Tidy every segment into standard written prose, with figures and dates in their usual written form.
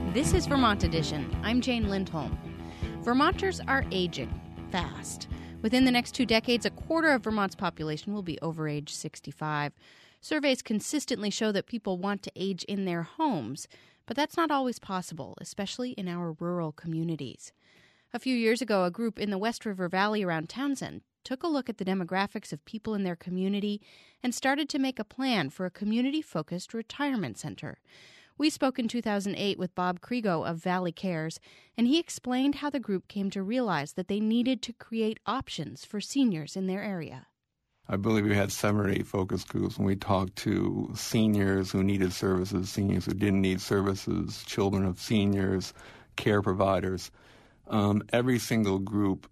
This is Vermont Edition. I'm Jane Lindholm. Vermonters are aging fast. Within the next 2 decades, a quarter of Vermont's population will be over age 65. Surveys consistently show that people want to age in their homes, but that's not always possible, especially in our rural communities. A few years ago, a group in the West River Valley around Townsend took a look at the demographics of people in their community and started to make a plan for a community-focused retirement center. We spoke in 2008 with Bob Krigo of Valley Cares, and he explained how the group came to realize that they needed to create options for seniors in their area. I believe we had 7 or 8 focus groups when we talked to seniors who needed services, seniors who didn't need services, children of seniors, care providers. Every single group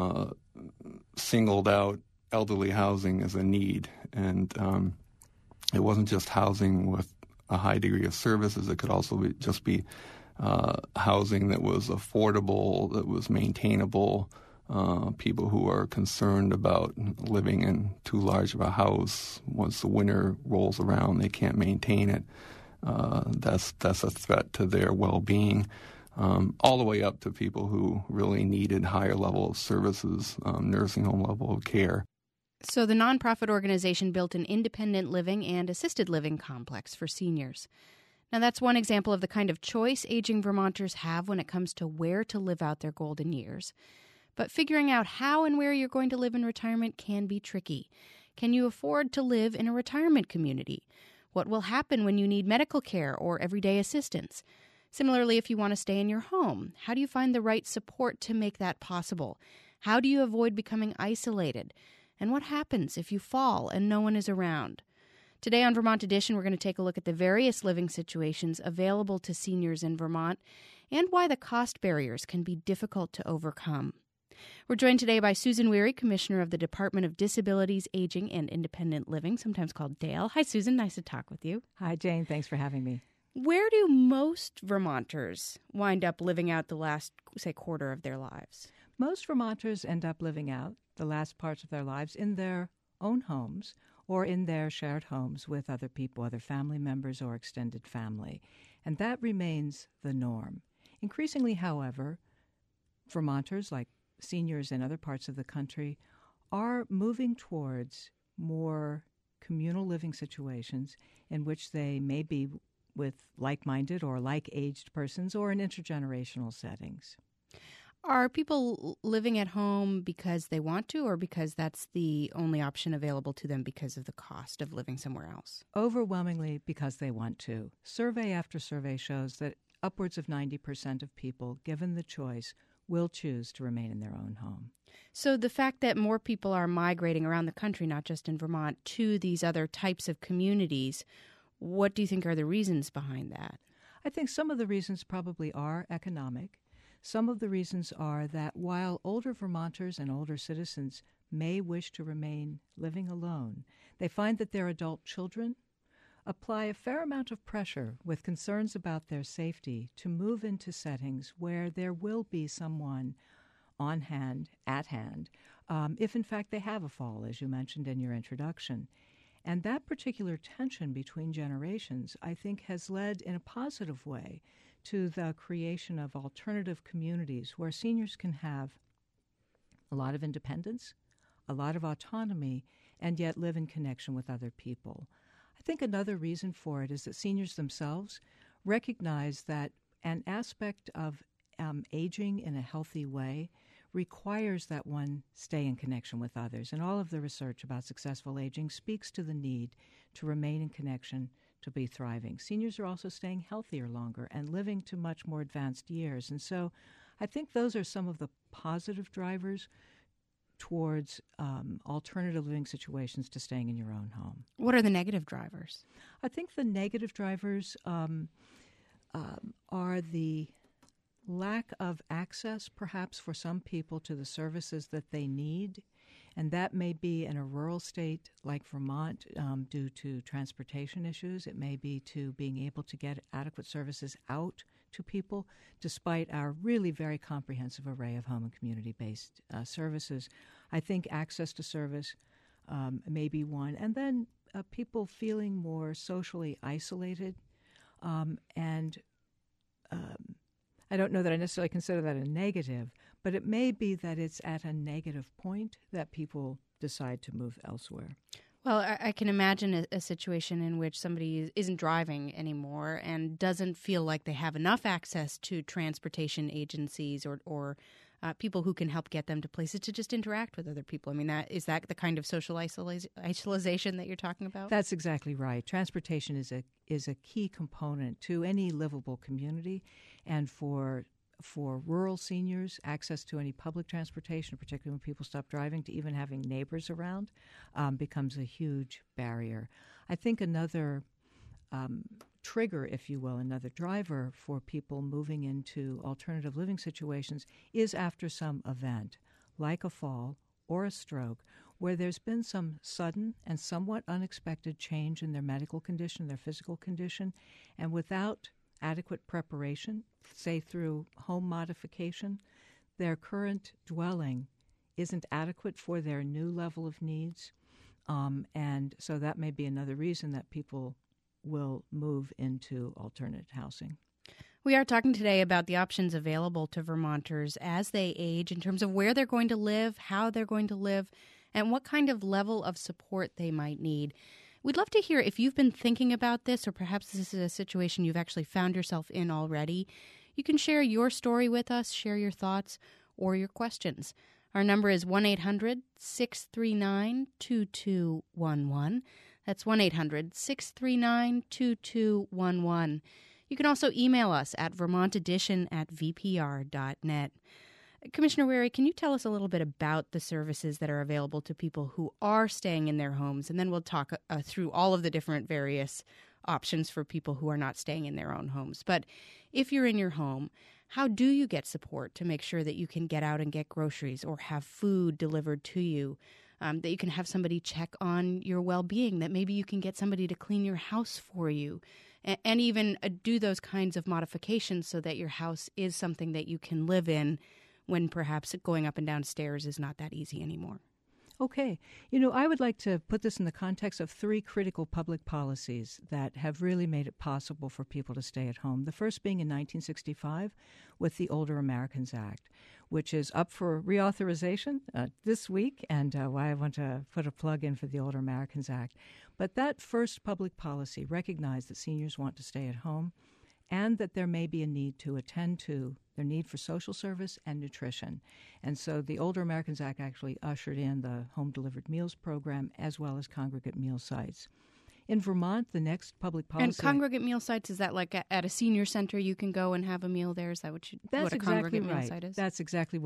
singled out elderly housing as a need, and it wasn't just housing with a high degree of services. It could also be housing that was affordable, that was maintainable. People who are concerned about living in too large of a house. Once the winter rolls around, they can't maintain it. That's a threat to their well-being. All the way up to people who really needed higher level of services, nursing home level of care. So the nonprofit organization built an independent living and assisted living complex for seniors. Now, that's one example of the kind of choice aging Vermonters have when it comes to where to live out their golden years. But figuring out how and where you're going to live in retirement can be tricky. Can you afford to live in a retirement community? What will happen when you need medical care or everyday assistance? Similarly, if you want to stay in your home, how do you find the right support to make that possible? How do you avoid becoming isolated? And what happens if you fall and no one is around? Today on Vermont Edition, we're going to take a look at the various living situations available to seniors in Vermont and why the cost barriers can be difficult to overcome. We're joined today by Susan Weary, Commissioner of the Department of Disabilities, Aging, and Independent Living, sometimes called DAIL. Hi, Susan. Nice to talk with you. Hi, Jane. Thanks for having me. Where do most Vermonters wind up living out the last, say, quarter of their lives? Most Vermonters end up living out the last parts of their lives in their own homes or in their shared homes with other people, other family members or extended family. And that remains the norm. Increasingly, however, Vermonters, like seniors in other parts of the country, are moving towards more communal living situations in which they may be with like-minded or like-aged persons or in intergenerational settings. Are people living at home because they want to or because that's the only option available to them because of the cost of living somewhere else? Overwhelmingly because they want to. Survey after survey shows that upwards of 90% of people, given the choice, will choose to remain in their own home. So the fact that more people are migrating around the country, not just in Vermont, to these other types of communities, what do you think are the reasons behind that? I think some of the reasons probably are economic. Some of the reasons are that while older Vermonters and older citizens may wish to remain living alone, they find that their adult children apply a fair amount of pressure with concerns about their safety to move into settings where there will be someone on hand, at hand, if in fact they have a fall, as you mentioned in your introduction. And that particular tension between generations, I think, has led in a positive way to the creation of alternative communities where seniors can have a lot of independence, a lot of autonomy, and yet live in connection with other people. I think another reason for it is that seniors themselves recognize that an aspect of aging in a healthy way requires that one stay in connection with others. And all of the research about successful aging speaks to the need to remain in connection to be thriving. Seniors are also staying healthier longer and living to much more advanced years. And so I think those are some of the positive drivers towards alternative living situations to staying in your own home. What are the negative drivers? I think the negative drivers are the lack of access, perhaps for some people, to the services that they need. And that may be in a rural state like Vermont due to transportation issues. It may be to being able to get adequate services out to people, despite our really very comprehensive array of home and community-based services. I think access to service may be one. And then people feeling more socially isolated and I don't know that I necessarily consider that a negative, but it may be that it's at a negative point that people decide to move elsewhere. Well, I can imagine a situation in which somebody isn't driving anymore and doesn't feel like they have enough access to transportation agencies or people who can help get them to places to just interact with other people. I mean, is that the kind of social isolation that you're talking about? That's exactly right. Transportation is a key component to any livable community, and for rural seniors, access to any public transportation, particularly when people stop driving, to even having neighbors around, becomes a huge barrier. I think another trigger, if you will, another driver for people moving into alternative living situations is after some event, like a fall or a stroke, where there's been some sudden and somewhat unexpected change in their medical condition, their physical condition, and without adequate preparation, say through home modification, their current dwelling isn't adequate for their new level of needs. And so that may be another reason that people will move into alternate housing. We are talking today about the options available to Vermonters as they age in terms of where they're going to live, how they're going to live, and what kind of level of support they might need. We'd love to hear if you've been thinking about this, or perhaps this is a situation you've actually found yourself in already. You can share your story with us, share your thoughts or your questions. Our number is 1-800-639-2211. That's 1-800-639-2211. You can also email us at vermontedition@vpr.net. Commissioner Wary, can you tell us a little bit about the services that are available to people who are staying in their homes? And then we'll talk through all of the different various options for people who are not staying in their own homes. But if you're in your home, how do you get support to make sure that you can get out and get groceries or have food delivered to you, that you can have somebody check on your well-being, that maybe you can get somebody to clean your house for you, and even do those kinds of modifications so that your house is something that you can live in when perhaps going up and down stairs is not that easy anymore? Okay. I would like to put this in the context of 3 critical public policies that have really made it possible for people to stay at home. The first being in 1965 with the Older Americans Act, which is up for reauthorization this week, and why I want to put a plug in for the Older Americans Act. But that first public policy recognized that seniors want to stay at home and that there may be a need to attend to their need for social service and nutrition. And so the Older Americans Act actually ushered in the Home Delivered Meals program as well as congregate meal sites. In Vermont, the next public policy... And congregate meal sites, is that like at a senior center you can go and have a meal there? Is that what a congregate meal site is? That's exactly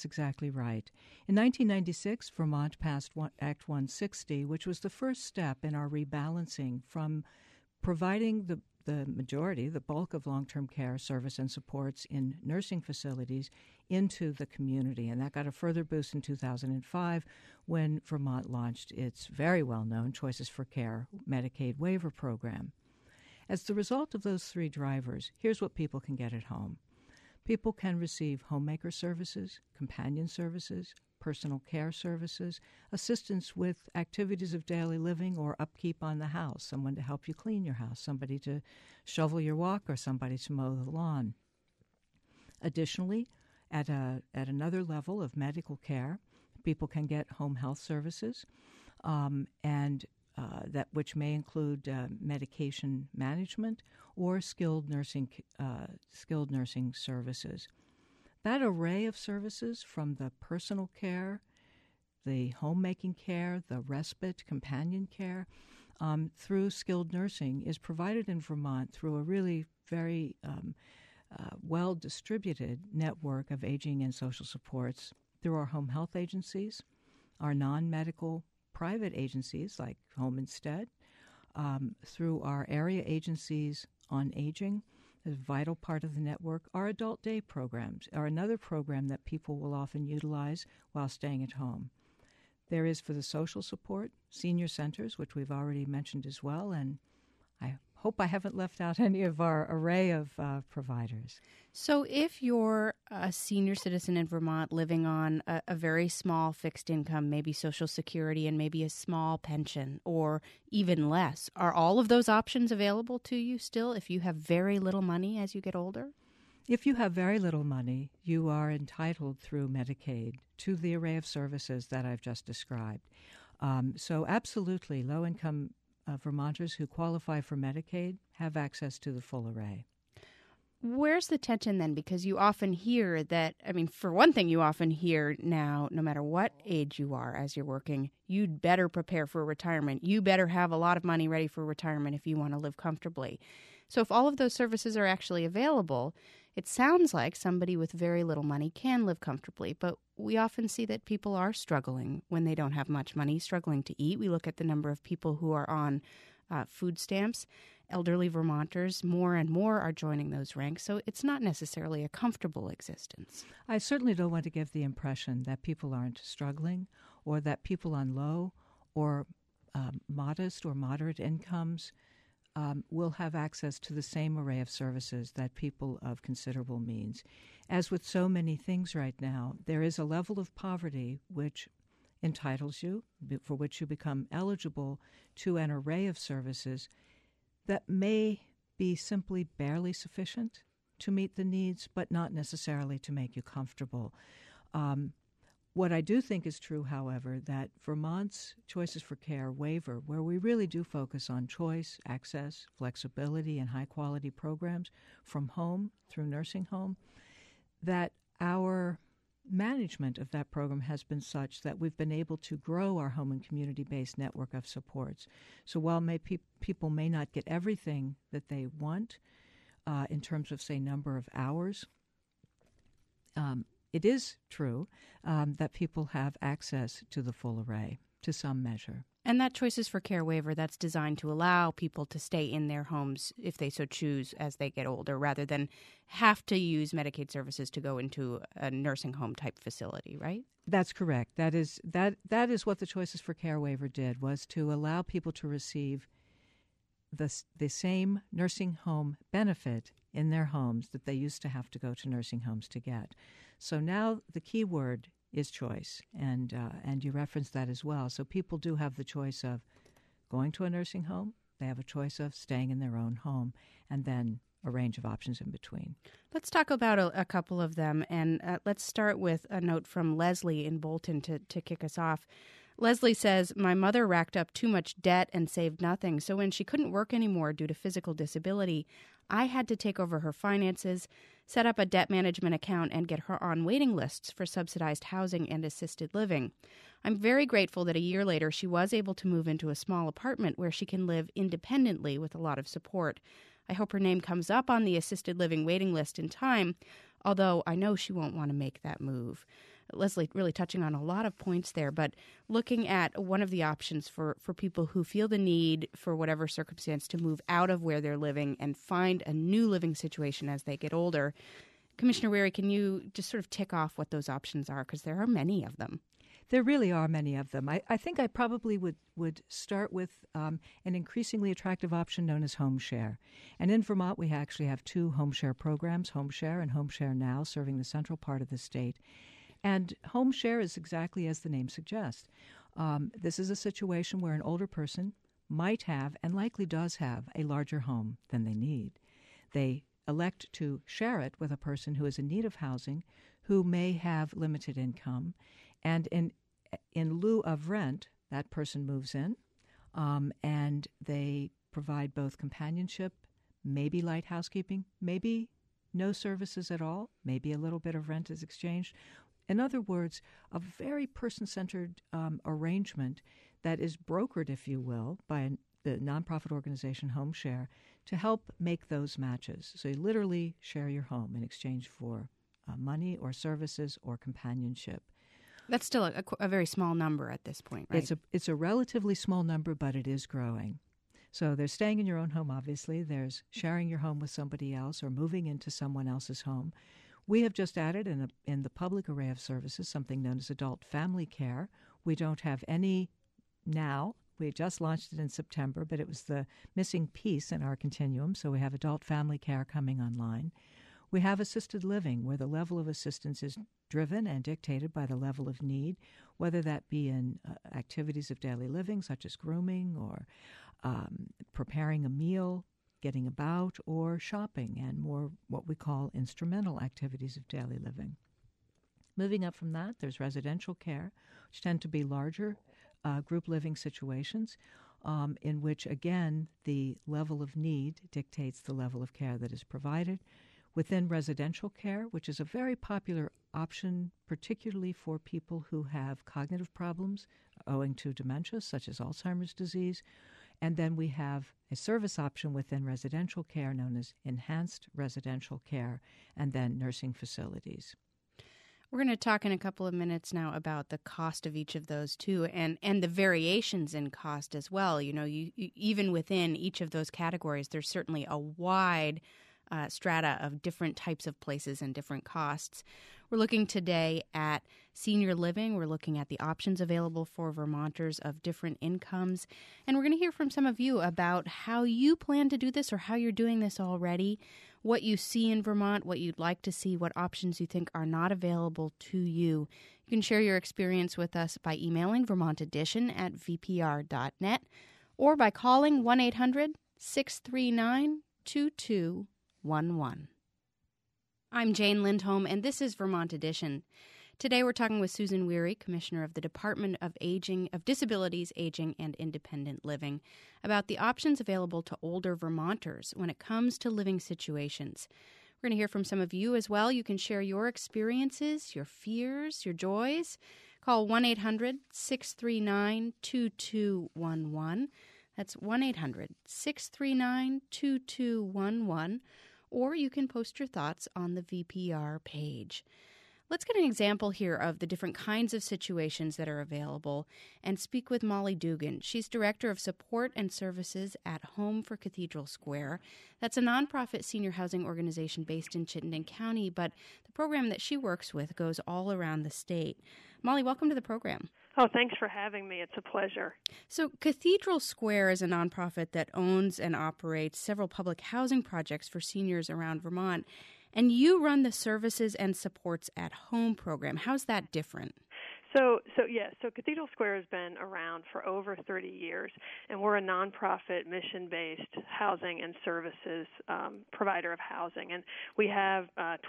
right. In 1996, Vermont passed Act 160, which was the first step in our rebalancing from providing the majority, the bulk of long-term care service and supports in nursing facilities into the community. And that got a further boost in 2005 when Vermont launched its very well-known Choices for Care Medicaid waiver program. As the result of those 3 drivers, here's what people can get at home. People can receive homemaker services, companion services, personal care services, assistance with activities of daily living or upkeep on the house, someone to help you clean your house, somebody to shovel your walk, or somebody to mow the lawn. Additionally, at another level of medical care, people can get home health services, and that which may include medication management or skilled nursing services. That array of services, from the personal care, the homemaking care, the respite, companion care, through skilled nursing, is provided in Vermont through a really very well-distributed network of aging and social supports through our home health agencies, our non-medical private agencies like Home Instead, through our area agencies on aging. A vital part of the network. Our adult day programs are another program that people will often utilize while staying at home. There is, for the social support, senior centers, which we've already mentioned as well, and I hope I haven't left out any of our array of providers. So if you're a senior citizen in Vermont living on a very small fixed income, maybe Social Security and maybe a small pension or even less, are all of those options available to you still if you have very little money as you get older? If you have very little money, you are entitled through Medicaid to the array of services that I've just described. So absolutely, low-income Vermonters who qualify for Medicaid have access to the full array. Where's the tension then? Because you often hear that, for one thing, you often hear now, no matter what age you are as you're working, you'd better prepare for retirement. You better have a lot of money ready for retirement if you want to live comfortably. So if all of those services are actually available, it sounds like somebody with very little money can live comfortably. But we often see that people are struggling when they don't have much money, struggling to eat. We look at the number of people who are on food stamps. Elderly Vermonters, more and more, are joining those ranks. So it's not necessarily a comfortable existence. I certainly don't want to give the impression that people aren't struggling or that people on low or modest or moderate incomes will have access to the same array of services that people of considerable means. As with so many things right now, there is a level of poverty which entitles you, for which you become eligible to an array of services that may be simply barely sufficient to meet the needs, but not necessarily to make you comfortable. What I do think is true, however, that Vermont's Choices for Care waiver, where we really do focus on choice, access, flexibility, and high-quality programs from home through nursing home, that our management of that program has been such that we've been able to grow our home and community-based network of supports. So while people may not get everything that they want in terms of, say, number of hours, it is true that people have access to the full array to some measure. And that Choices for Care waiver, that's designed to allow people to stay in their homes if they so choose as they get older, rather than have to use Medicaid services to go into a nursing home type facility, right? That's correct. That is what the Choices for Care waiver did, was to allow people to receive the same nursing home benefit in their homes that they used to have to go to nursing homes to get. So now the key word is choice, and you referenced that as well. So people do have the choice of going to a nursing home. They have a choice of staying in their own home, and then a range of options in between. Let's talk about a couple of them, and let's start with a note from Leslie in Bolton to kick us off. Leslie says, "My mother racked up too much debt and saved nothing, so when she couldn't work anymore due to physical disability, I had to take over her finances, set up a debt management account, and get her on waiting lists for subsidized housing and assisted living. I'm very grateful that a year later she was able to move into a small apartment where she can live independently with a lot of support. I hope her name comes up on the assisted living waiting list in time, although I know she won't want to make that move." Leslie really touching on a lot of points there, but looking at one of the options for people who feel the need, for whatever circumstance, to move out of where they're living and find a new living situation as they get older. Commissioner Wherry, can you just sort of tick off what those options are? Because there are many of them. There really are many of them. I think I probably would start with an increasingly attractive option known as Home Share. And in Vermont, we actually have two Home Share programs, Home Share and Home Share Now, serving the central part of the state. And Home Share is exactly as the name suggests. This is a situation where an older person might have, and likely does have, a larger home than they need. They elect to share it with a person who is in need of housing, who may have limited income, and in lieu of rent, that person moves in, and they provide both companionship, maybe light housekeeping, maybe no services at all, maybe a little bit of rent is exchanged. In other words, a very person-centered arrangement that is brokered, if you will, by the nonprofit organization Home Share to help make those matches. So you literally share your home in exchange for money or services or companionship. That's still a very small number at this point, right? It's a relatively small number, but it is growing. So there's staying in your own home, obviously. There's sharing your home with somebody else or moving into someone else's home. We have just added in the public array of services something known as adult family care. We don't have any now. We just launched it in September, but it was the missing piece in our continuum, so we have adult family care coming online. We have assisted living, where the level of assistance is driven and dictated by the level of need, whether that be in activities of daily living, such as grooming or preparing a meal, getting about or shopping, and more what we call instrumental activities of daily living. Moving up from that, there's residential care, which tend to be larger group living situations, in which, again, the level of need dictates the level of care that is provided. Within residential care, which is a very popular option, particularly for people who have cognitive problems owing to dementia, such as Alzheimer's disease. And then we have a service option within residential care known as enhanced residential care, and then nursing facilities. We're going to talk in a couple of minutes now about the cost of each of those too, and the variations in cost as well. You know, you even within each of those categories, there's certainly a wide strata of different types of places and different costs. We're looking today at senior living. We're looking at the options available for Vermonters of different incomes. And we're going to hear from some of you about how you plan to do this or how you're doing this already, what you see in Vermont, what you'd like to see, what options you think are not available to you. You can share your experience with us by emailing vermontedition@vpr.net or by calling 1-800-639-2211. I'm Jane Lindholm, and this is Vermont Edition. Today we're talking with Susan Weary, Commissioner of the Department of Disabilities, Aging, and Independent Living, about the options available to older Vermonters when it comes to living situations. We're going to hear from some of you as well. You can share your experiences, your fears, your joys. Call 1-800-639-2211. That's 1-800-639-2211. Or you can post your thoughts on the VPR page. Let's get an example here of the different kinds of situations that are available and speak with Molly Dugan. She's Director of Support and Services at Home for Cathedral Square. That's a nonprofit senior housing organization based in Chittenden County, but the program that she works with goes all around the state. Molly, welcome to the program. Oh, thanks for having me. It's a pleasure. So Cathedral Square is a nonprofit that owns and operates several public housing projects for seniors around Vermont. And you run the Services and Supports at Home program. How's that different? So Cathedral Square has been around for over 30 years, and we're a nonprofit, mission-based housing and services provider of housing. And we have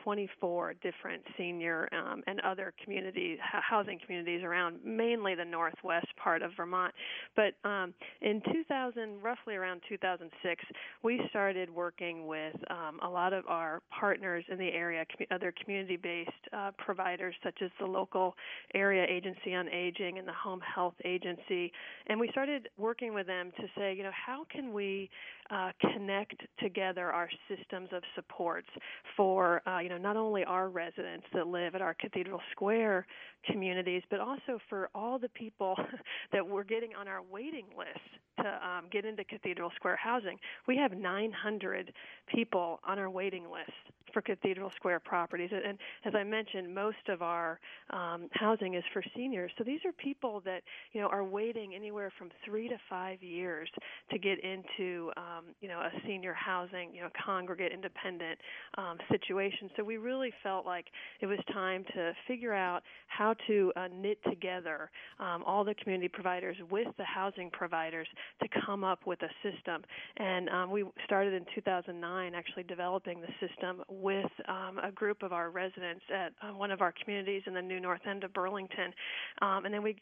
24 different senior and other housing communities around mainly the northwest part of Vermont. But in roughly around 2006, we started working with a lot of our partners in the area, other community-based providers such as the local area Agency on Aging and the Home Health Agency, and we started working with them to say, how can we connect together our systems of supports for, not only our residents that live at our Cathedral Square communities, but also for all the people that we're getting on our waiting list to get into Cathedral Square housing. We have 900 people on our waiting list for Cathedral Square properties. And as I mentioned, most of our housing is for seniors. So these are people that, are waiting anywhere from 3 to 5 years to get into, a senior housing, congregate independent situation. So we really felt like it was time to figure out how to knit together all the community providers with the housing providers to come up with a system. And we started in 2009 actually developing the system with a group of our residents at one of our communities in the New North End of Burlington. And then we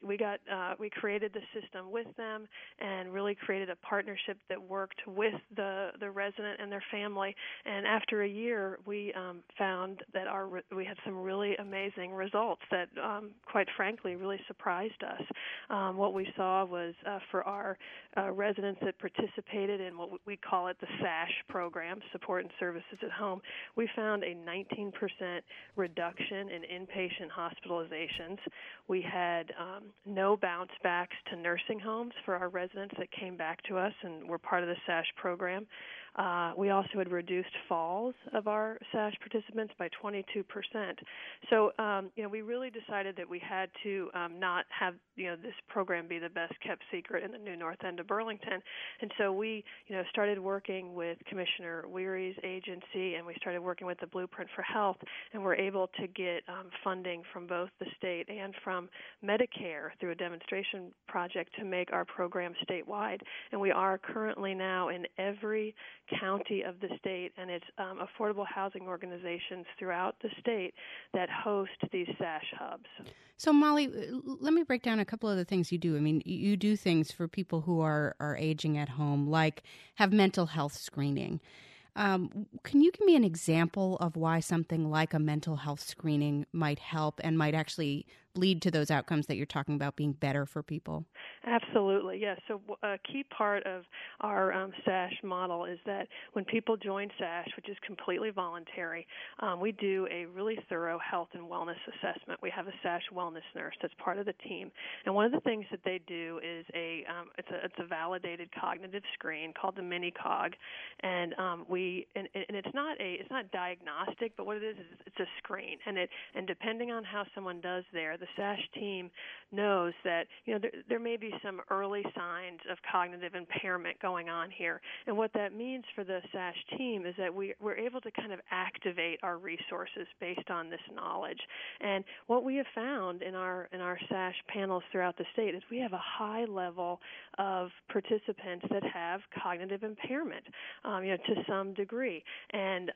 created the system with them and really created a partnership that worked with the resident and their family. And after a year, we found that we had some really amazing results that, quite frankly, really surprised us. What we saw was for our residents that participated in what we call it the SASH program, Support and Services at Home, we found a 19% reduction in inpatient hospitalizations. We had no bounce backs to nursing homes for our residents that came back to us and were part of the SASH program. We also had reduced falls of our SASH participants by 22%. So, we really decided that we had to not have, this program be the best kept secret in the New North End of Burlington. And so we, started working with Commissioner Weary's agency, and we started working with the Blueprint for Health, and we're able to get funding from both the state and from Medicare through a demonstration project to make our program statewide. And we are currently now in every county of the state, and it's affordable housing organizations throughout the state that host these SASH hubs. So, Molly, let me break down a couple of the things you do. I mean, you do things for people who are aging at home, like have mental health screening. Can you give me an example of why something like a mental health screening might help and might actually lead to those outcomes that you're talking about being better for people? Absolutely, yes. So a key part of our SASH model is that when people join SASH, which is completely voluntary, we do a really thorough health and wellness assessment. We have a SASH wellness nurse that's part of the team, and one of the things that they do is it's a validated cognitive screen called the Mini-Cog, and it's not diagnostic, but what it is it's a screen, and depending on how someone does there, the SASH team knows that there may be some early signs of cognitive impairment going on here, and what that means for the SASH team is that we're able to kind of activate our resources based on this knowledge. And what we have found in our SASH panels throughout the state is we have a high level of participants that have cognitive impairment, to some degree, and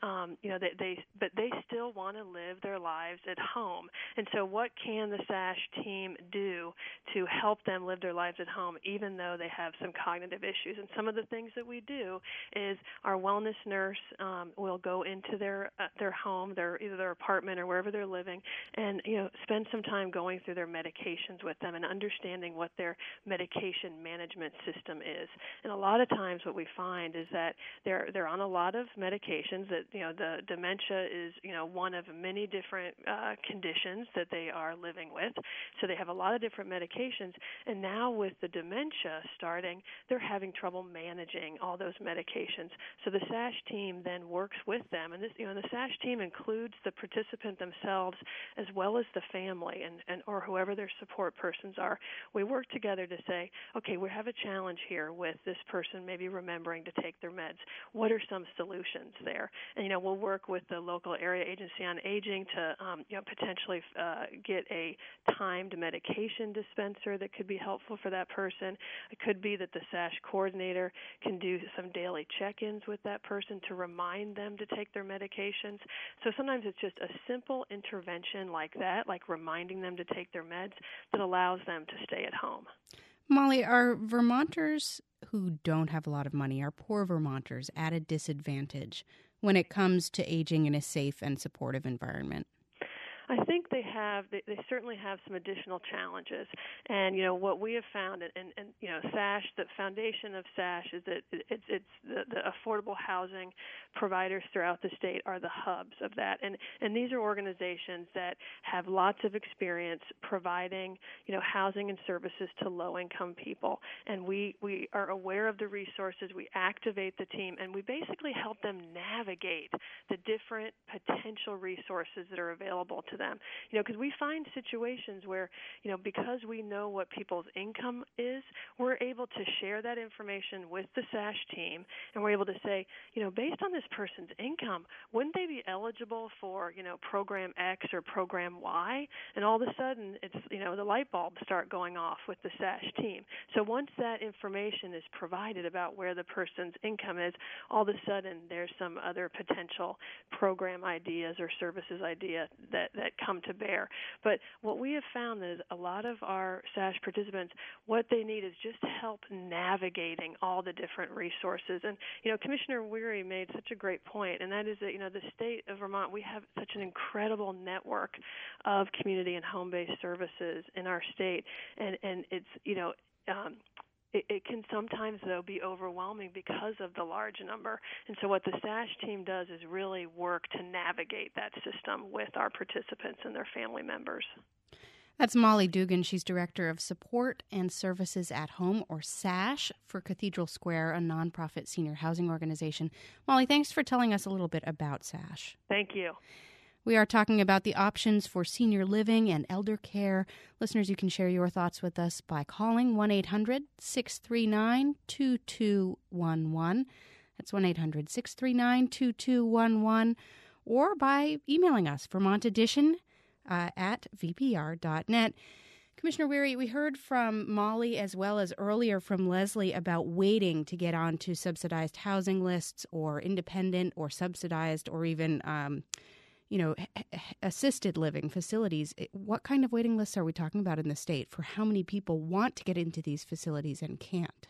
but they still want to live their lives at home. And so, what can the SASH team do to help them live their lives at home, even though they have some cognitive issues? And some of the things that we do is our wellness nurse will go into their home, either their apartment or wherever they're living, and spend some time going through their medications with them and understanding what their medication management system is. And a lot of times, what we find is that they're on a lot of medications. That the dementia is one of many different conditions that they are living with. So they have a lot of different medications, and now with the dementia starting, they're having trouble managing all those medications. So the SASH team then works with them, and the SASH team includes the participant themselves as well as the family and or whoever their support persons are. We work together to say, okay, we have a challenge here with this person maybe remembering to take their meds. What are some solutions there? And we'll work with the local area agency on aging to potentially get a timed medication dispenser that could be helpful for that person. It could be that the SASH coordinator can do some daily check-ins with that person to remind them to take their medications. So sometimes it's just a simple intervention like that, like reminding them to take their meds, that allows them to stay at home. Molly, are Vermonters who don't have a lot of money, are poor Vermonters at a disadvantage when it comes to aging in a safe and supportive environment? I think they certainly have some additional challenges. And, what we have found, and SASH, the foundation of SASH is that it's the affordable housing providers throughout the state are the hubs of that. And these are organizations that have lots of experience providing, housing and services to low-income people. And we are aware of the resources, we activate the team, and we basically help them navigate the different potential resources that are available to them. Because we find situations where, because we know what people's income is, we're able to share that information with the SASH team, and we're able to say, based on this person's income, wouldn't they be eligible for, program X or program Y? And all of a sudden, it's, the light bulbs start going off with the SASH team. So once that information is provided about where the person's income is, all of a sudden there's some other potential program ideas or services idea that come to bear. But what we have found is a lot of our SASH participants, what they need is just help navigating all the different resources. And, Commissioner Weary made such a great point, and that is that, the state of Vermont, we have such an incredible network of community and home-based services in our state. And it's, it can sometimes, though, be overwhelming because of the large number. And so what the SASH team does is really work to navigate that system with our participants and their family members. That's Molly Dugan. She's Director of Support and Services at Home, or SASH, for Cathedral Square, a nonprofit senior housing organization. Molly, thanks for telling us a little bit about SASH. Thank you. We are talking about the options for senior living and elder care. Listeners, you can share your thoughts with us by calling 1-800-639-2211. That's 1-800-639-2211. Or by emailing us, Vermont Edition at vpr.net. Commissioner Weary, we heard from Molly as well as earlier from Leslie about waiting to get onto subsidized housing lists or independent or subsidized or even assisted living facilities. What kind of waiting lists are we talking about in the state for how many people want to get into these facilities and can't?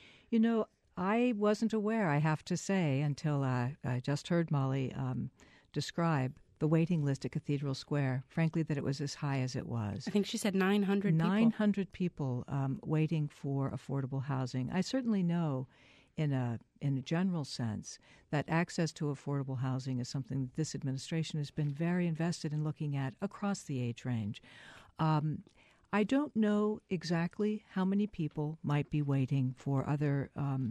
I wasn't aware, I have to say, until I just heard Molly describe the waiting list at Cathedral Square, frankly, that it was as high as it was. I think she said 900 people. 900 people waiting for affordable housing. I certainly know in a general sense that access to affordable housing is something that this administration has been very invested in looking at across the age range. I don't know exactly how many people might be waiting for other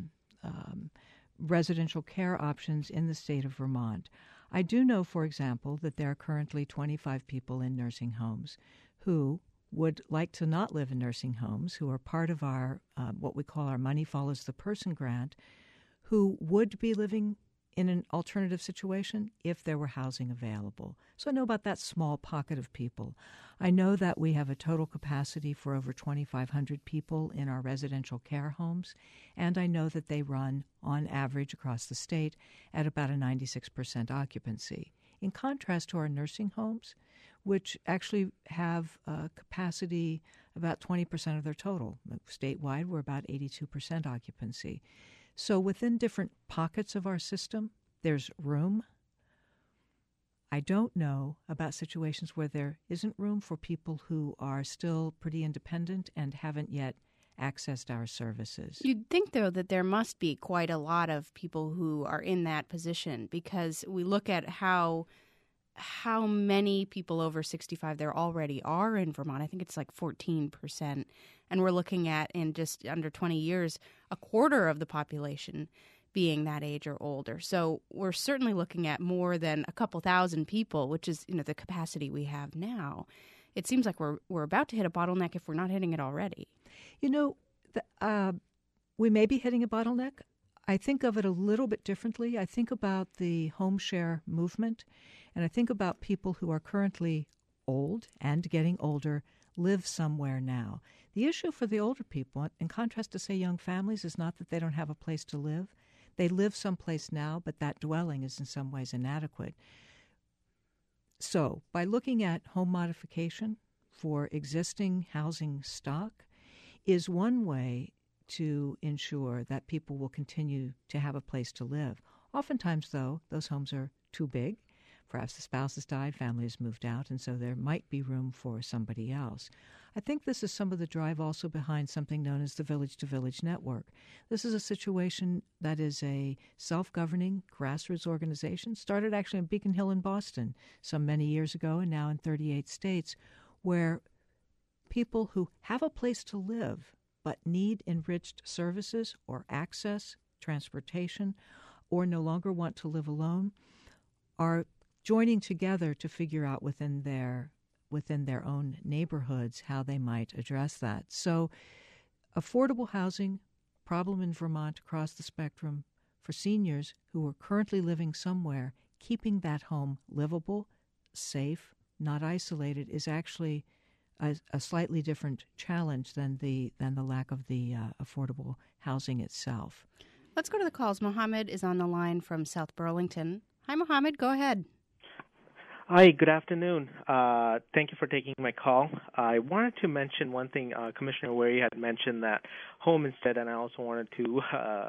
residential care options in the state of Vermont. I do know, for example, that there are currently 25 people in nursing homes who would like to not live in nursing homes, who are part of our what we call our Money Follows the Person grant, who would be living in an alternative situation if there were housing available. So I know about that small pocket of people. I know that we have a total capacity for over 2,500 people in our residential care homes, and I know that they run, on average across the state, at about a 96% occupancy. In contrast to our nursing homes, which actually have a capacity about 20% of their total. Statewide, we're about 82% occupancy. So within different pockets of our system, there's room. I don't know about situations where there isn't room for people who are still pretty independent and haven't yet accessed our services. You'd think, though, that there must be quite a lot of people who are in that position, because we look at how many people over 65 there already are in Vermont. I think it's like 14%. And we're looking at, in just under 20 years, a quarter of the population being that age or older. So we're certainly looking at more than a couple thousand people, which is, the capacity we have now. It seems like we're about to hit a bottleneck if we're not hitting it already. We may be hitting a bottleneck. I think of it a little bit differently. I think about the home share movement, and I think about people who are currently old and getting older, live somewhere now. The issue for the older people, in contrast to, say, young families, is not that they don't have a place to live. They live someplace now, but that dwelling is in some ways inadequate. So by looking at home modification for existing housing stock is one way to ensure that people will continue to have a place to live. Oftentimes, though, those homes are too big. Perhaps the spouse has died, family has moved out, and so there might be room for somebody else. I think this is some of the drive also behind something known as the Village-to-Village Network. This is a situation that is a self-governing grassroots organization, started actually in Beacon Hill in Boston some many years ago and now in 38 states, where people who have a place to live but need enriched services or access, transportation, or no longer want to live alone are joining together to figure out within their own neighborhoods how they might address that. So affordable housing problem in Vermont across the spectrum for seniors who are currently living somewhere, keeping that home livable, safe, not isolated, is actually a slightly different challenge than the lack of the affordable housing itself. Let's go to the calls. Mohammed is on the line from South Burlington. Hi, Mohammed. Go ahead. Hi, good afternoon. Thank you for taking my call. I wanted to mention one thing. Commissioner Weary had mentioned that home instead, and I also wanted to,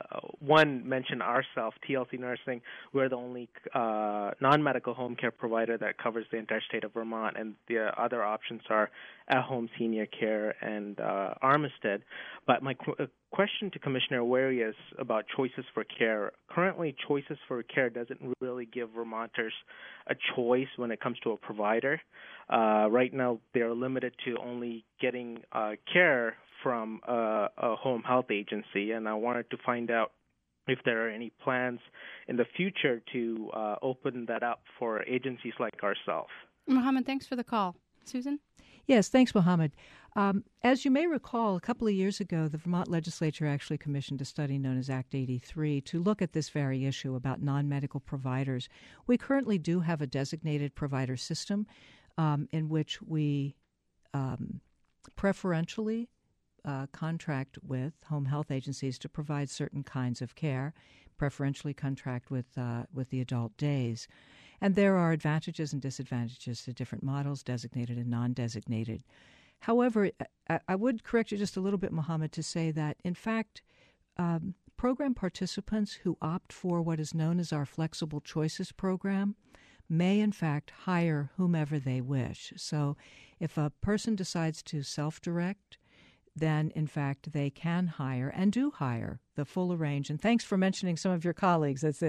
mention ourselves, TLC Nursing. We're the only non-medical home care provider that covers the entire state of Vermont, and the other options are at-home senior care and Armistead. But my question to Commissioner Weary is about choices for care. Currently, choices for care doesn't really give Vermonters a choice when it comes to a provider. Right now, they're limited to only getting care from a home health agency, and I wanted to find out if there are any plans in the future to open that up for agencies like ourselves. Mohammed, thanks for the call. Susan? Yes, thanks, Mohammed. As you may recall, a couple of years ago, the Vermont legislature actually commissioned a study known as Act 83 to look at this very issue about non-medical providers. We currently do have a designated provider system in which we preferentially contract with home health agencies to provide certain kinds of care, preferentially contract with the adult days. And there are advantages and disadvantages to different models, designated and non-designated. However, I would correct you just a little bit, Mohammed, to say that, in fact, program participants who opt for what is known as our Flexible Choices program may, in fact, hire whomever they wish. So if a person decides to self-direct, then, in fact, they can hire and do hire the full range. And thanks for mentioning some of your colleagues. That's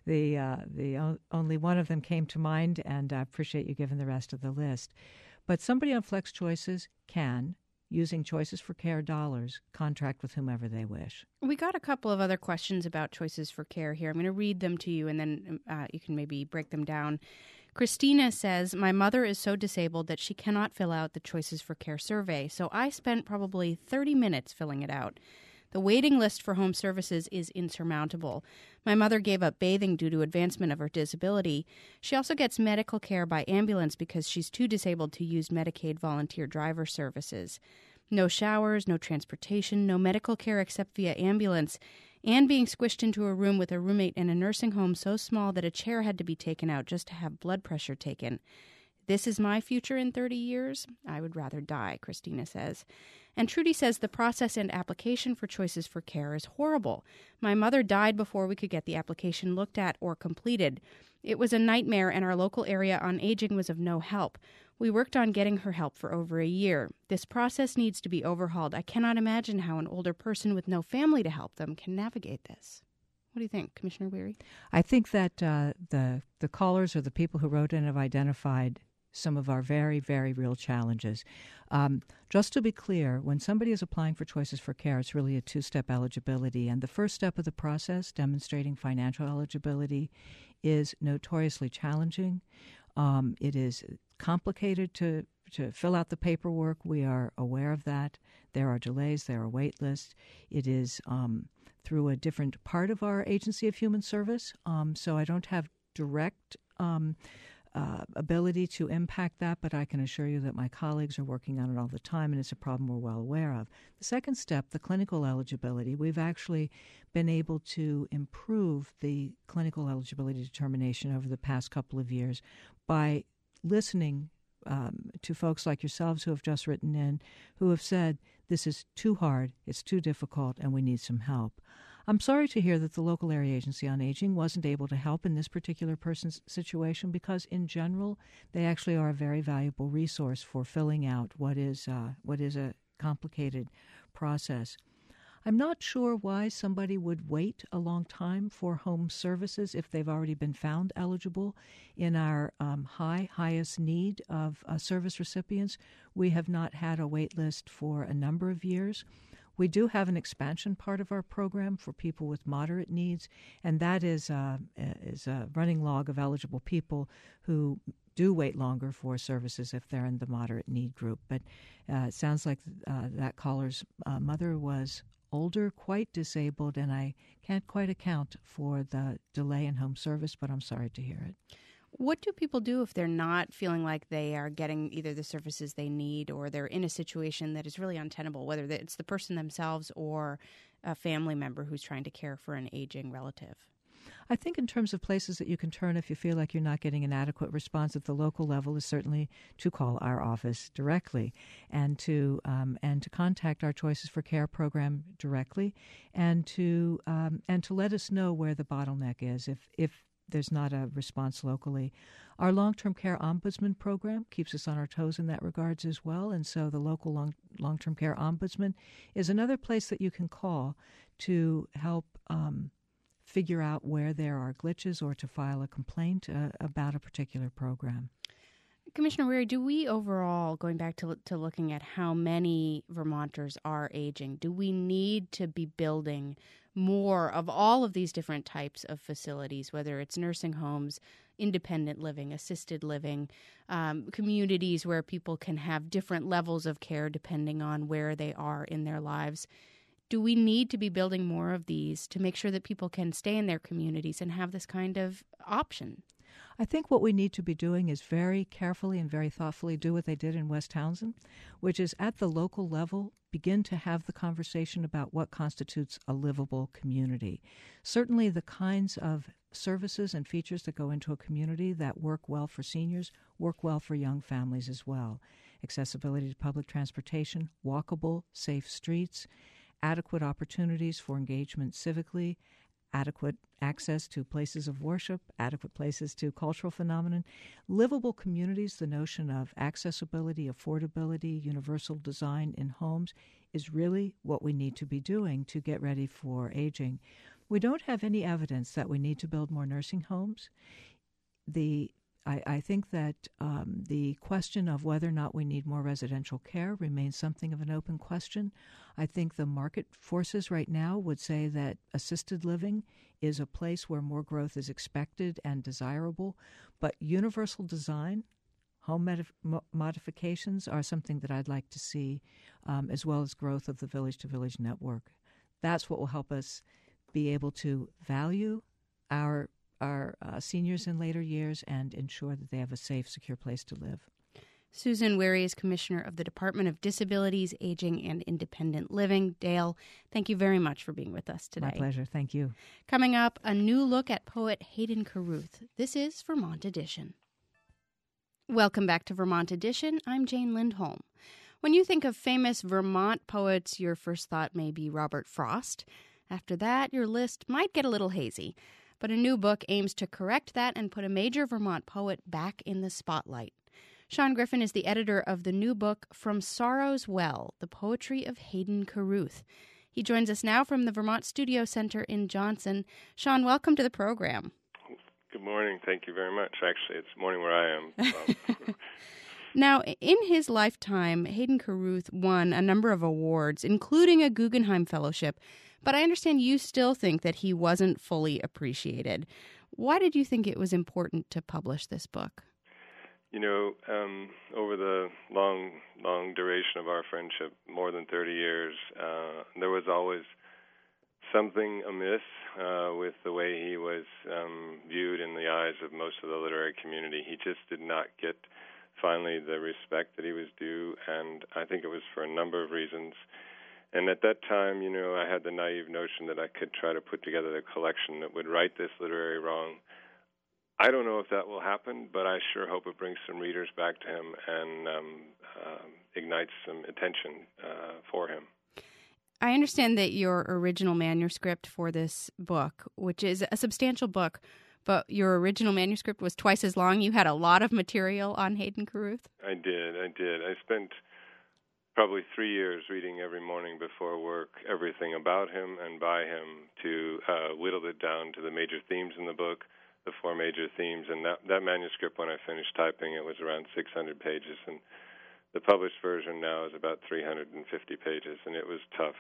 the only one of them came to mind, and I appreciate you giving the rest of the list. But somebody on Flex Choices can, using Choices for Care dollars, contract with whomever they wish. We got a couple of other questions about Choices for Care here. I'm going to read them to you, and then you can maybe break them down. Christina says, my mother is so disabled that she cannot fill out the Choices for Care survey, so I spent probably 30 minutes filling it out. The waiting list for home services is insurmountable. My mother gave up bathing due to advancement of her disability. She also gets medical care by ambulance because she's too disabled to use Medicaid volunteer driver services. No showers, no transportation, no medical care except via ambulance, and being squished into a room with a roommate in a nursing home so small that a chair had to be taken out just to have blood pressure taken. This is my future in 30 years? I would rather die, Christina says. And Trudy says the process and application for Choices for Care is horrible. My mother died before we could get the application looked at or completed. It was a nightmare, and our local area on aging was of no help. We worked on getting her help for over a year. This process needs to be overhauled. I cannot imagine how an older person with no family to help them can navigate this. What do you think, Commissioner Weary? I think that the callers or the people who wrote in have identified some of our very, very real challenges. Just to be clear, when somebody is applying for Choices for Care, it's really a two-step eligibility. And the first step of the process, demonstrating financial eligibility, is notoriously challenging. It is complicated to fill out the paperwork. We are aware of that. There are delays. There are wait lists. It is through a different part of our Agency of Human Service, so I don't have direct ability to impact that, but I can assure you that my colleagues are working on it all the time, and it's a problem we're well aware of. The second step, the clinical eligibility, we've actually been able to improve the clinical eligibility determination over the past couple of years by listening to folks like yourselves who have just written in, who have said, this is too hard, it's too difficult, and we need some help. I'm sorry to hear that the local area agency on aging wasn't able to help in this particular person's situation, because in general, they actually are a very valuable resource for filling out what is a complicated process. I'm not sure why somebody would wait a long time for home services if they've already been found eligible. In our highest need of service recipients, we have not had a wait list for a number of years. We do have an expansion part of our program for people with moderate needs, and that is a running log of eligible people who do wait longer for services if they're in the moderate need group. But it sounds like that caller's mother was older, quite disabled, and I can't quite account for the delay in home service, but I'm sorry to hear it. What do people do if they're not feeling like they are getting either the services they need, or they're in a situation that is really untenable, whether it's the person themselves or a family member who's trying to care for an aging relative? I think in terms of places that you can turn if you feel like you're not getting an adequate response at the local level is certainly to call our office directly and to contact our Choices for Care program directly and to let us know where the bottleneck is if there's not a response locally. Our long-term care ombudsman program keeps us on our toes in that regards as well, and so the local long-term care ombudsman is another place that you can call to help figure out where there are glitches or to file a complaint about a particular program. Commissioner Weary, do we overall, going back to looking at how many Vermonters are aging, do we need to be building more of all of these different types of facilities, whether it's nursing homes, independent living, assisted living, communities where people can have different levels of care depending on where they are in their lives? Do we need to be building more of these to make sure that people can stay in their communities and have this kind of option? I think what we need to be doing is very carefully and very thoughtfully do what they did in West Townsend, which is at the local level begin to have the conversation about what constitutes a livable community. Certainly the kinds of services and features that go into a community that work well for seniors work well for young families as well. Accessibility to public transportation, walkable, safe streets, adequate opportunities for engagement civically, adequate access to places of worship, adequate places to cultural phenomenon. Livable communities, the notion of accessibility, affordability, universal design in homes is really what we need to be doing to get ready for aging. We don't have any evidence that we need to build more nursing homes. I think that the question of whether or not we need more residential care remains something of an open question. I think the market forces right now would say that assisted living is a place where more growth is expected and desirable, but universal design, home modifications are something that I'd like to see, as well as growth of the village-to-village network. That's what will help us be able to value our seniors in later years and ensure that they have a safe, secure place to live. Susan Wherry is Commissioner of the Department of Disabilities, Aging, and Independent Living. Dale, thank you very much for being with us today. My pleasure. Thank you. Coming up, a new look at poet Hayden Carruth. This is Vermont Edition. Welcome back to Vermont Edition. I'm Jane Lindholm. When you think of famous Vermont poets, your first thought may be Robert Frost. After that, your list might get a little hazy. But a new book aims to correct that and put a major Vermont poet back in the spotlight. Sean Griffin is the editor of the new book, From Sorrow's Well, The Poetry of Hayden Carruth. He joins us now from the Vermont Studio Center in Johnson. Sean, welcome to the program. Good morning. Thank you very much. Actually, it's morning where I am. Now, in his lifetime, Hayden Carruth won a number of awards, including a Guggenheim Fellowship. But I understand you still think that he wasn't fully appreciated. Why did you think it was important to publish this book? You know, over the long duration of our friendship, more than 30 years, there was always something amiss with the way he was viewed in the eyes of most of the literary community. He just did not get, finally, the respect that he was due, and I think it was for a number of reasons. And at that time, you know, I had the naive notion that I could try to put together a collection that would right this literary wrong. I don't know if that will happen, but I sure hope it brings some readers back to him and ignites some attention for him. I understand that your original manuscript for this book, which is a substantial book, but your original manuscript was twice as long. You had a lot of material on Hayden Carruth. I did. I spent probably 3 years reading every morning before work everything about him and by him to whittle it down to the major themes in the book, the 4 major themes. And that manuscript, when I finished typing, it was around 600 pages. And the published version now is about 350 pages, and it was tough.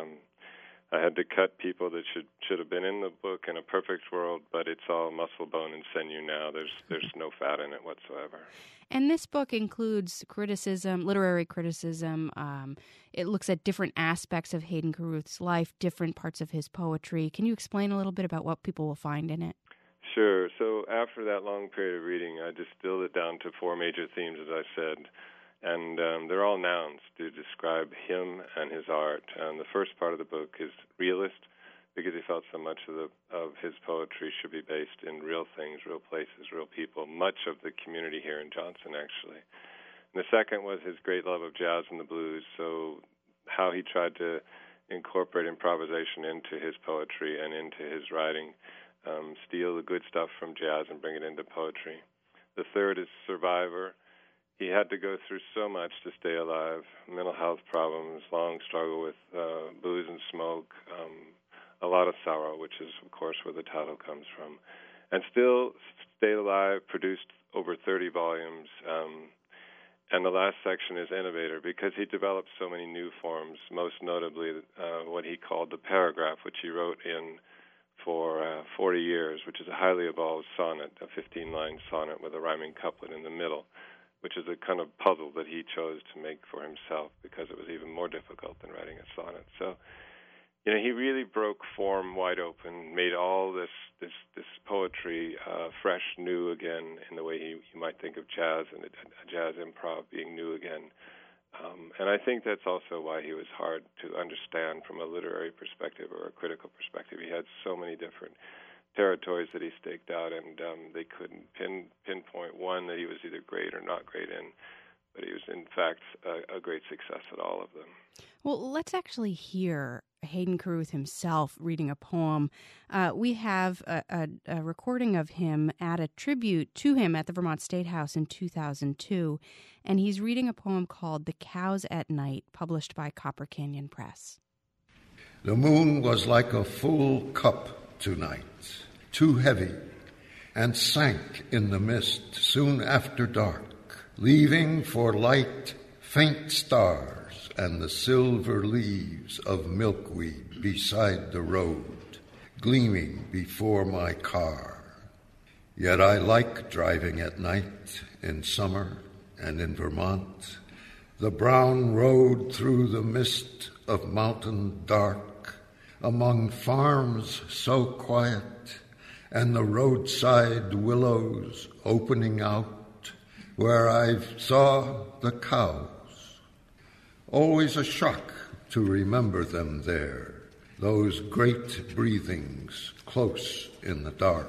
I had to cut people that should have been in the book in a perfect world, but it's all muscle, bone, and sinew now. There's no fat in it whatsoever. And this book includes criticism, literary criticism. It looks at different aspects of Hayden Carruth's life, different parts of his poetry. Can you explain a little bit about what people will find in it? Sure. So after that long period of reading, I distilled it down to 4 major themes, as I said. And they're all nouns to describe him and his art. And the first part of the book is realist, because he felt so much of his poetry should be based in real things, real places, real people, much of the community here in Johnson, actually. And the second was his great love of jazz and the blues, so how he tried to incorporate improvisation into his poetry and into his writing, steal the good stuff from jazz and bring it into poetry. The third is survivor. He had to go through so much to stay alive, mental health problems, long struggle with booze and smoke, a lot of sorrow, which is, of course, where the title comes from. And still stayed alive, produced over 30 volumes. And the last section is innovator, because he developed so many new forms, most notably what he called the paragraph, which he wrote in for 40 years, which is a highly evolved sonnet, a 15-line sonnet with a rhyming couplet in the middle, which is a kind of puzzle that he chose to make for himself because it was even more difficult than writing a sonnet. So, you know, he really broke form wide open, made all this poetry country fresh, new again, in the way you might think of jazz and a jazz improv being new again. And I think that's also why he was hard to understand from a literary perspective or a critical perspective. He had so many different territories that he staked out, and they couldn't pinpoint one that he was either great or not great in. But he was, in fact, a great success at all of them. Well, let's actually hear Hayden Carruth himself reading a poem. We have a recording of him at a tribute to him at the Vermont State House in 2002, and he's reading a poem called The Cows at Night, published by Copper Canyon Press. The moon was like a full cup tonight, too heavy, and sank in the mist soon after dark, leaving for light faint stars and the silver leaves of milkweed beside the road, gleaming before my car. Yet I like driving at night in summer and in Vermont, the brown road through the mist of mountain dark, among farms so quiet, and the roadside willows opening out, where I saw the cows. Always a shock to remember them there, those great breathings close in the dark.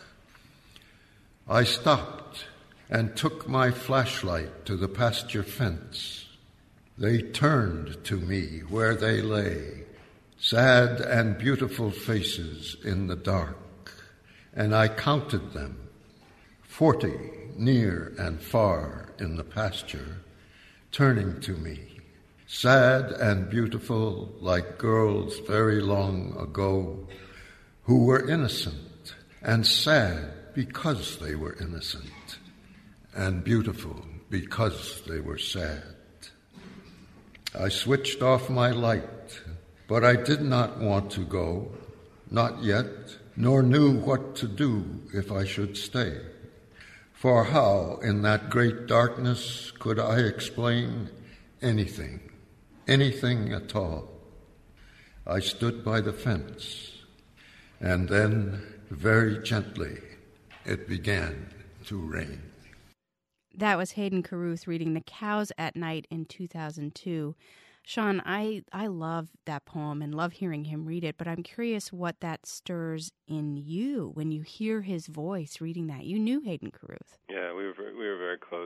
I stopped and took my flashlight to the pasture fence. They turned to me where they lay, sad and beautiful faces in the dark, and I counted them, 40 near and far in the pasture, turning to me, sad and beautiful like girls very long ago, who were innocent and sad because they were innocent, and beautiful because they were sad. I switched off my light, but I did not want to go, not yet, nor knew what to do if I should stay. For how, in that great darkness, could I explain anything at all? I stood by the fence, and then, very gently, it began to rain. That was Hayden Carruth reading The Cows at Night in 2002. Sean, I love that poem and love hearing him read it, but I'm curious what that stirs in you when you hear his voice reading that. You knew Hayden Carruth. Yeah, we were very close.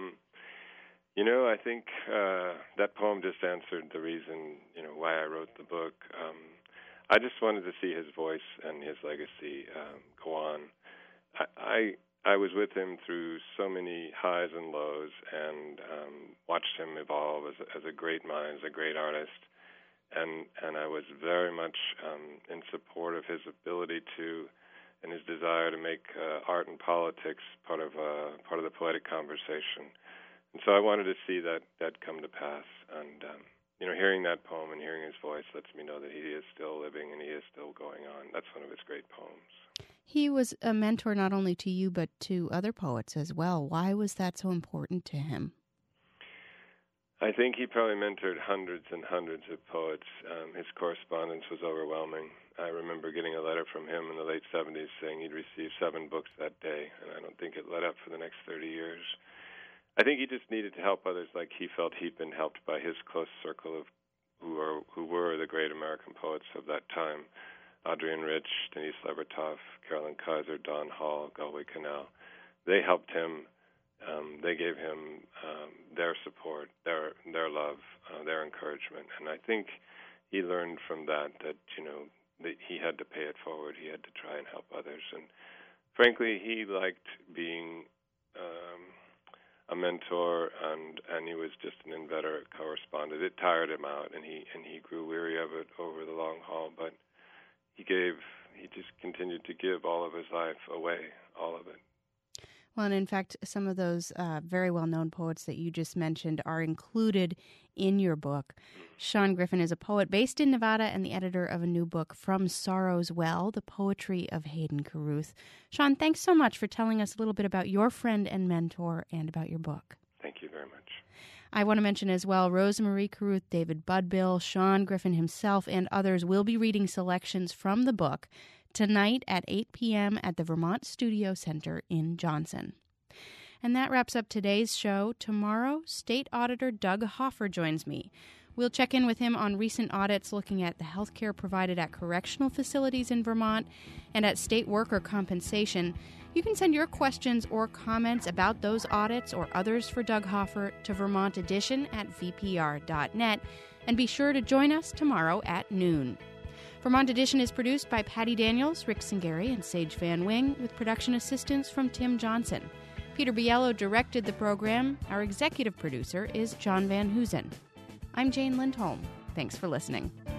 I think that poem just answered the reason, why I wrote the book. I just wanted to see his voice and his legacy go on. I was with him through so many highs and lows, and watched him evolve as a great mind, as a great artist, and I was very much in support of his ability to, and his desire to make art and politics part of the poetic conversation. And so I wanted to see that come to pass, and hearing that poem and hearing his voice lets me know that he is still living and he is still going on. That's one of his great poems. He was a mentor not only to you, but to other poets as well. Why was that so important to him? I think he probably mentored hundreds and hundreds of poets. His correspondence was overwhelming. I remember getting a letter from him in the late 70s saying he'd received 7 books that day, and I don't think it let up for the next 30 years. I think he just needed to help others like he felt he'd been helped by his close circle of who were the great American poets of that time. Adrienne Rich, Denise Levertov, Carolyn Kaiser, Don Hall, Galway Canal. They helped him. They gave him their support, their love, their encouragement. And I think he learned from that he had to pay it forward. He had to try and help others. And frankly, he liked being a mentor, and he was just an inveterate correspondent. It tired him out, and he grew weary of it over the long haul. But he just continued to give all of his life away, all of it. Well, and in fact, some of those very well-known poets that you just mentioned are included in your book. Sean Griffin is a poet based in Nevada and the editor of a new book, From Sorrow's Well, The Poetry of Hayden Carruth. Sean, thanks so much for telling us a little bit about your friend and mentor and about your book. Thank you very much. I want to mention as well, Rosemarie Carruth, David Budbill, Sean Griffin himself, and others will be reading selections from the book tonight at 8 p.m. at the Vermont Studio Center in Johnson. And that wraps up today's show. Tomorrow, State Auditor Doug Hoffer joins me. We'll check in with him on recent audits looking at the health care provided at correctional facilities in Vermont and at state worker compensation. You can send your questions or comments about those audits or others for Doug Hoffer to vermontedition@vpr.net, and be sure to join us tomorrow at noon. Vermont Edition is produced by Patty Daniels, Rick Singari, and Sage Van Wing, with production assistance from Tim Johnson. Peter Biello directed the program. Our executive producer is John Van Hoosen. I'm Jane Lindholm. Thanks for listening.